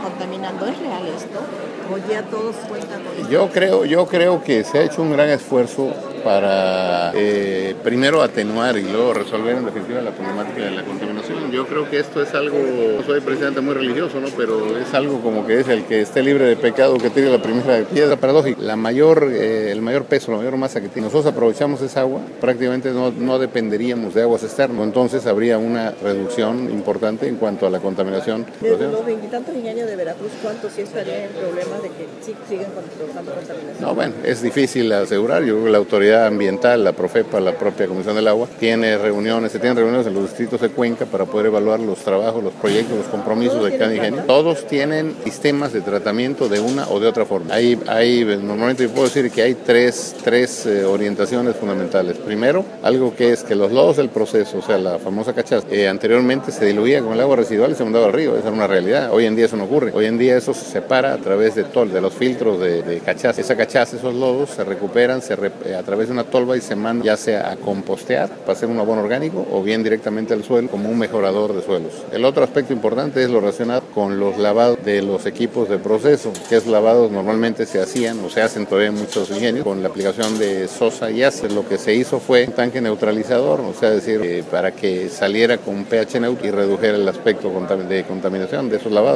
contaminando. ¿Es real esto? ¿O ya todos cuentan con esto? Yo creo que se ha hecho un gran esfuerzo para primero atenuar y luego resolver en definitiva la problemática de la contaminación. Yo creo que esto es algo, no soy presidente muy religioso, ¿no? Pero es algo como que es el que esté libre de pecado que tire la primera piedra. Paradójico, el mayor peso, la mayor masa que tiene. Nosotros aprovechamos esa agua, prácticamente no dependeríamos de aguas externas, entonces habría una reducción importante en cuanto a la contaminación. De los veintitantos ingenios de Veracruz, ¿cuántos sí estarían en problemas de que sí siguen causando contaminación? No, bueno, es difícil asegurar. Yo creo que la autoridad ambiental, la Profepa, la propia Comisión del Agua, se tienen reuniones en los distritos de Cuenca para poder evaluar los trabajos, los proyectos, los compromisos de cada ingenio. Todos tienen sistemas de tratamiento de una o de otra forma. Normalmente yo puedo decir que hay tres orientaciones fundamentales. Primero, algo que es que los lodos del proceso, o sea, la famosa cachaza, anteriormente se diluía con el agua residual y se mandaba al río. Esa era una realidad. Hoy en día eso no ocurre. Hoy en día eso se separa a través de los filtros de cachaza. Esa cachaza, esos lodos se recuperan a través de una tolva y se manda ya sea a compostear para hacer un abono orgánico o bien directamente al suelo como un mejorador de suelos. El otro aspecto importante es lo relacionado con los lavados de los equipos de proceso, que es lavados normalmente se hacían o se hacen todavía en muchos ingenios con la aplicación de sosa y ácido. Lo que se hizo fue un tanque neutralizador, o sea, decir, para que saliera con pH neutro y redujera el aspecto de contaminación de esos lavados.